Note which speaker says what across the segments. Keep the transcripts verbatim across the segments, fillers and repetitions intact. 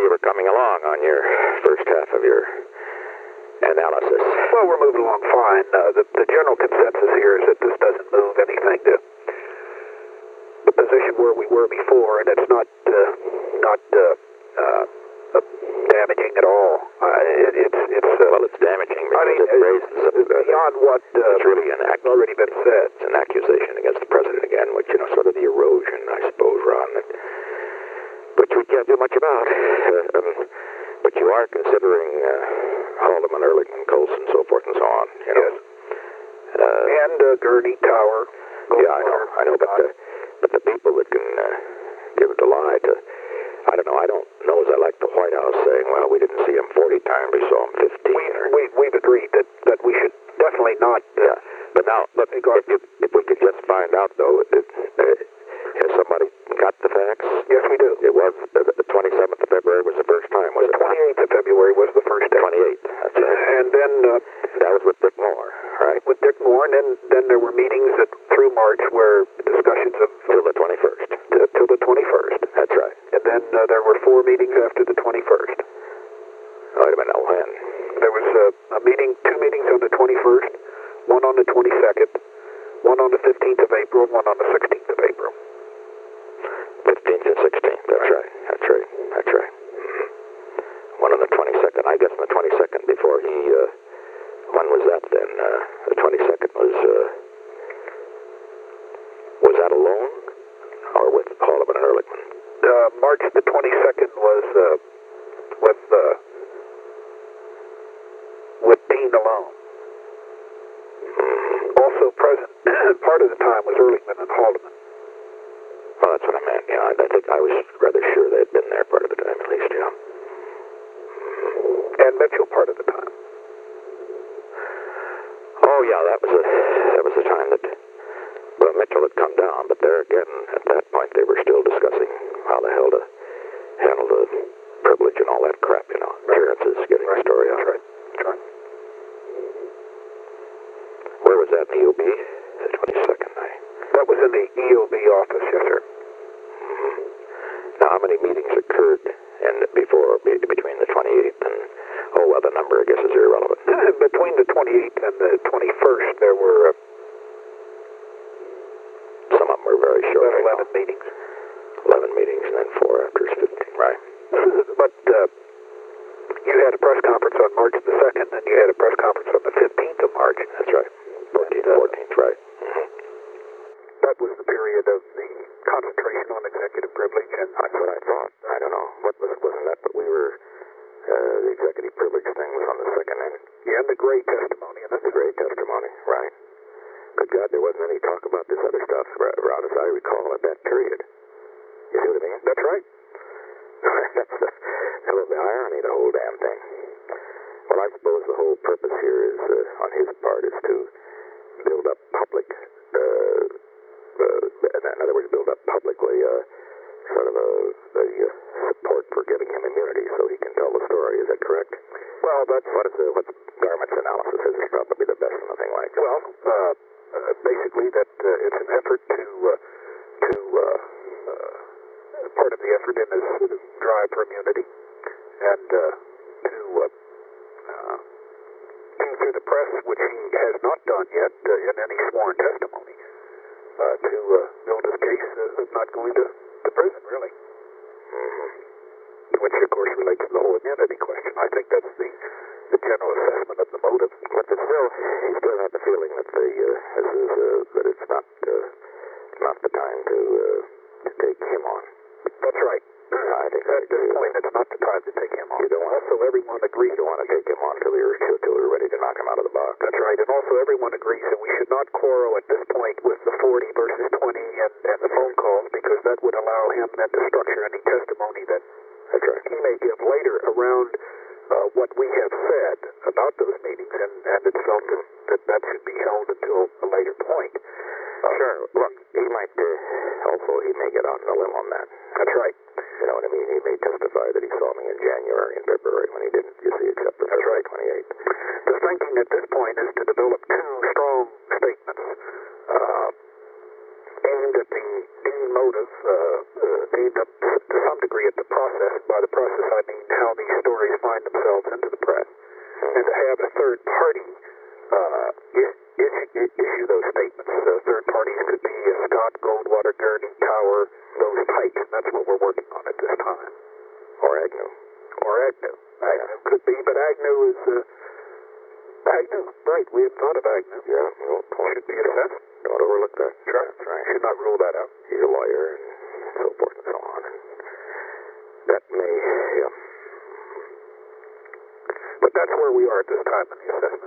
Speaker 1: you were coming along on your first half of your analysis.
Speaker 2: Well, we're moving along fine. Uh, the, the general consensus here is that this doesn't move anything to the position where we were before, and it's not uh, not uh, uh, uh, damaging at all. Uh, it, it's it's uh,
Speaker 1: well, it's damaging because
Speaker 2: I mean,
Speaker 1: it raises
Speaker 2: uh,
Speaker 1: uh,
Speaker 2: beyond what uh,
Speaker 1: it's really an
Speaker 2: has already been said.
Speaker 1: It's an accusation against the president again, which you know, sort of the erosion, I suppose, Ron, that which we can't do much about. Uh, um, but you are considering uh, Haldeman, Ehrlichman, Colson, so forth and so on. You know.
Speaker 2: Yes.
Speaker 1: Uh,
Speaker 2: and uh, Gurney, Tower.
Speaker 1: Yeah, I know, I know, but the, but the people that can uh, give it a lie to, I don't know, I don't know as I like the White House saying, well, we didn't see him forty times, we saw him fifteen.
Speaker 2: We,
Speaker 1: or,
Speaker 2: we, we've agreed that, that we should definitely not. Uh,
Speaker 1: yeah, but now, look, if, if, if we could just find out, though, if, uh, has somebody got the facts?
Speaker 2: Yes, we do.
Speaker 1: It was, uh, the twenty-seventh of February was the first time, was
Speaker 2: the
Speaker 1: it not?
Speaker 2: twenty-eighth of February was the first day.
Speaker 1: twenty-eighth, that's right.
Speaker 2: And then uh,
Speaker 1: that was with Dick Moore, right?
Speaker 2: With Dick Moore, and then, then there were meetings that, through March where discussions of...
Speaker 1: Till the twenty-first.
Speaker 2: Uh, till the twenty-first.
Speaker 1: That's right.
Speaker 2: And then uh, there were four meetings after the twenty-first.
Speaker 1: Wait a minute, now when?
Speaker 2: There was uh, a meeting, two meetings on the twenty-first, one on the twenty-second, one on the fifteenth of April, and one on the sixteenth of April.
Speaker 1: fifteenth and sixteenth, that's right, that's right, that's right. One on the twenty-second, I guess on the twenty-second before he, uh, when was that then? Uh, the twenty-second was, uh, was that alone? Or with Haldeman and Ehrlichman?
Speaker 2: Uh, March the twenty-second was, uh, with, uh, with Dean alone.
Speaker 1: Mm-hmm.
Speaker 2: Also present, part of the time was Ehrlichman and Haldeman.
Speaker 1: Well, that's what I meant, yeah. I, I think I was rather sure they had been there part of the time, at least, yeah.
Speaker 2: And Mitchell part of the time.
Speaker 1: Oh, yeah, that was a, that was the time that, well, Mitchell had come down, but there again, at that point, they were still discussing how the hell to handle the privilege and all that crap, you know. Appearances, getting the story out.
Speaker 2: Right, that's right.
Speaker 1: Where was that, in the E O B? The twenty-second, I...
Speaker 2: That was in the E O B office, yes, sir.
Speaker 1: Mm-hmm. Now, how many meetings occurred in, before, be, between the twenty-eighth and, oh, well, the number, I guess, is irrelevant.
Speaker 2: Between the twenty-eighth and the twenty-first, there were... Uh,
Speaker 1: Some of them were very short.
Speaker 2: About eleven meetings.
Speaker 1: eleven meetings, and then four after fifteen, right.
Speaker 2: But uh, you had a press conference on March the second, and you had a press conference on the fifteenth of March.
Speaker 1: That's right. fourteenth, fourteenth, right. Mm-hmm.
Speaker 2: That was the period of the concentration on executive privilege, and
Speaker 1: that's what I thought. I don't know. What was, wasn't that, but we were, uh, the executive privilege thing was on the second end.
Speaker 2: Yeah, and the Gray testimony. And
Speaker 1: the Gray testimony, right. Good God, there wasn't any talk about this other stuff, Ron, as I recall, at that period. You see what I mean?
Speaker 2: That's right.
Speaker 1: That's the hell of the irony, the whole damn thing. Well, I suppose the whole purpose here is, uh, on his part, is to build up public, uh, uh, in other words, build up publicly, uh, sort of a, a uh, support for giving him immunity so he can tell the story. Is that correct?
Speaker 2: Well, that's
Speaker 1: what is the, what's Garment's analysis is probably the best thing like that.
Speaker 2: Well, uh, uh, basically that uh, it's an effort to, uh, to, uh, uh, part of the effort in his drive for immunity, and uh, to, uh, uh, to, through the press, which he has not done yet uh, in any sworn testimony, uh, to uh, build his case uh, of not going to, to prison, really.
Speaker 1: Mm-hmm.
Speaker 2: Which, of course, relates to the whole immunity question. I think that's the, the general assessment of the motive.
Speaker 1: But still, he still had the feeling that the uh, this is, uh, that it's not uh, not the time to uh, to take him on.
Speaker 2: That's right.
Speaker 1: I think
Speaker 2: at this point, it's not the time to take him on.
Speaker 1: You don't want
Speaker 2: also, everyone agrees.
Speaker 1: You don't want to take him on till you're till you're ready to knock him out of the box.
Speaker 2: That's right. And also, everyone agrees that we should not quarrel at this point with the forty versus twenty and, and the phone calls, because that would allow him then to structure any testimony that
Speaker 1: That's right.
Speaker 2: he may give later around uh, what we have said about those meetings, and, and it's felt that, that that should be held until a later point.
Speaker 1: Uh, sure. Look, he might uh, also, he may get out on a limb on that.
Speaker 2: That's right.
Speaker 1: You know what I mean? He may testify that he saw me in January and February when he didn't, you see, except for February twenty-eighth.
Speaker 2: The thinking at this point is to develop two strong statements uh, aimed at the Dean motive, uh, uh, aimed up to some degree at the process process. By the process, I mean how these stories find themselves into the press. And to have a third party uh, is, issue, issue those statements. Uh, third parties could be uh, Scott, Goldwater, Gurney, Tower, those types, and that's what we're working on at this time.
Speaker 1: Or Agnew.
Speaker 2: Or Agnew. Agnew could be, but Agnew is, uh, Agnew, right, we had thought of Agnew.
Speaker 1: Yeah, well, point.
Speaker 2: Should be assessed.
Speaker 1: Don't overlook that.
Speaker 2: Sure. That's right. Should not rule that out.
Speaker 1: He's a lawyer and so forth and so on. And that may, yeah.
Speaker 2: But that's where we are at this time in the assessment.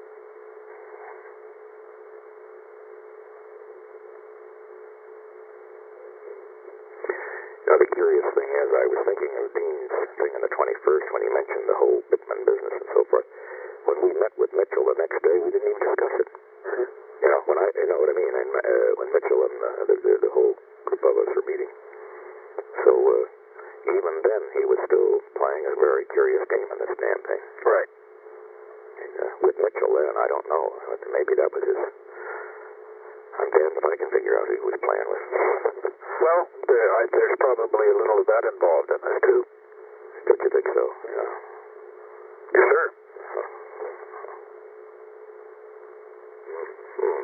Speaker 1: Now, the curious thing is, I was thinking of Dean's thing on the twenty-first when he mentioned the whole Bittman business and so forth. When we met with Mitchell the next day, we didn't even discuss it.
Speaker 2: Mm-hmm.
Speaker 1: You know, when I, you know what I mean? And, uh, when Mitchell and uh, the, the, the whole group of us were meeting. So, uh, even then, he was still playing a very curious game in this damn thing.
Speaker 2: Right.
Speaker 1: And, uh, with Mitchell then, I don't know. Maybe that was his... I'm damned if I can figure out who he was playing with.
Speaker 2: Well, there, I, there's probably a little of that involved in this, too.
Speaker 1: Don't you think so? Yeah.
Speaker 2: Yes, sir.
Speaker 1: Huh. Hmm.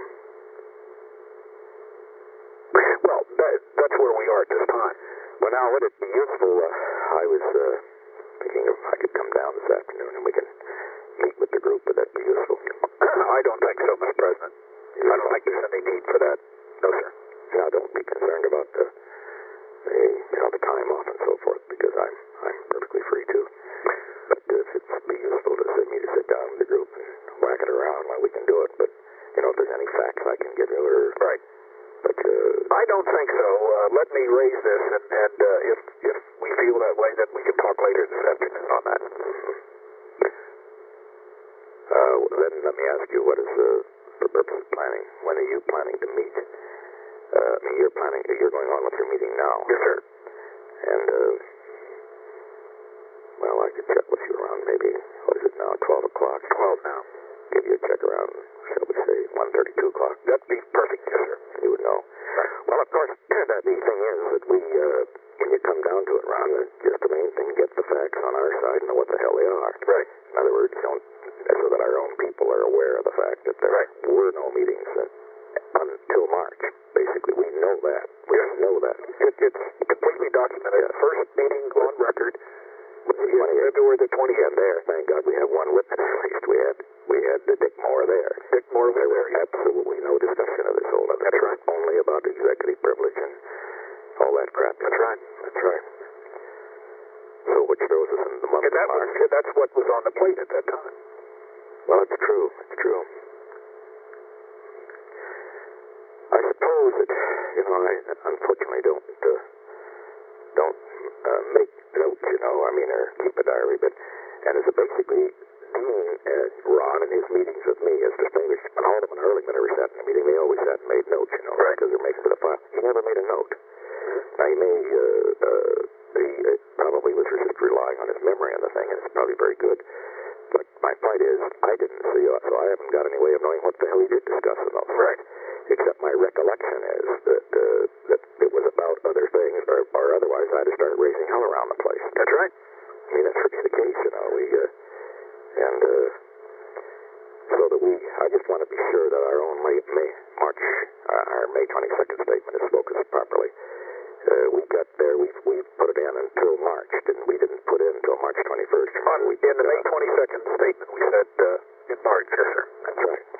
Speaker 2: Well, that, that's where we are at this time.
Speaker 1: Well, now, would it be useful? Uh, I was uh, thinking if I could come down this afternoon and we can meet with the group. Would that be useful?
Speaker 2: I don't think so, Mister President. I don't think there's any need for that. No, sir.
Speaker 1: Now, don't be concerned about the, the you know, the time off and so forth, because I'm I'm perfectly free too. But uh, if it'd be useful to sit me to sit down with the group and whack it around, well, we can do it. But you know, if there's any facts I can give you, or
Speaker 2: right.
Speaker 1: But uh,
Speaker 2: I don't think so. Uh, let me raise this, and, and uh, if if we feel that way, then we can talk later this afternoon on that.
Speaker 1: Mm-hmm. Uh, then let me ask you, what is the for purpose of planning? When are you planning to meet? Uh, I mean, you're planning. You're going on with your meeting now.
Speaker 2: Yes, sir.
Speaker 1: And uh, well, I could check with you around maybe what is it now? Twelve o'clock.
Speaker 2: Twelve now.
Speaker 1: Give you a check around, shall we say, one thirty, two o'clock.
Speaker 2: That'd be perfect, yes, sir.
Speaker 1: You would know.
Speaker 2: Right.
Speaker 1: Well, of course, the thing is that we, uh, when you come down to it, Ron, just the main thing, get the facts on our side and know what the hell they are.
Speaker 2: Right.
Speaker 1: In other words, don't, so that our own people are aware of the fact that there
Speaker 2: right.
Speaker 1: were no meetings until March. Basically, we know that. We
Speaker 2: yes.
Speaker 1: know that.
Speaker 2: It, it's completely documented.
Speaker 1: Yes.
Speaker 2: First meeting on record was
Speaker 1: February the twentieth. And there, thank God, we have one witness at least. We had, we had the Dick Moore there.
Speaker 2: Dick Moore was
Speaker 1: there.
Speaker 2: There
Speaker 1: was absolutely no discussion of this whole other.
Speaker 2: That's right.
Speaker 1: Only about executive privilege and all that crap.
Speaker 2: That's right.
Speaker 1: That's right. So, which throws us in the month
Speaker 2: and that
Speaker 1: of March.
Speaker 2: Was, that's what was on the plate at that time.
Speaker 1: Well, it's true. It's true. I suppose that, you know, I unfortunately don't, uh, don't uh, make notes, you know, I mean, or keep a diary, but, and as a basically, Dean, uh, Ron, in his meetings with me, as distinguished, when Haldeman and Ehrlichman ever sat in a meeting, they always sat and made notes, you know, right, because they're making for the file. He never made a note. Now, he may, uh, uh, he uh, probably was just relying on his memory on the thing, and it's probably very good. But my point is, I didn't see it, so I haven't got any way of knowing what the hell he did discuss in those.
Speaker 2: Right.
Speaker 1: Except my recollection is that uh, that it was about other things, or, or otherwise I'd have started raising hell around the place.
Speaker 2: That's right.
Speaker 1: I mean, that's really the case, you know. We uh, and uh, so that we, I just want to be sure that our own May, May March, uh, our May twenty-second statement is focused properly. Uh, we got there, we we put it in until March, didn't we? Didn't put in until March twenty-first.
Speaker 2: On, we, in the May twenty-second statement, we said uh, in March, yes, sir.
Speaker 1: That's right.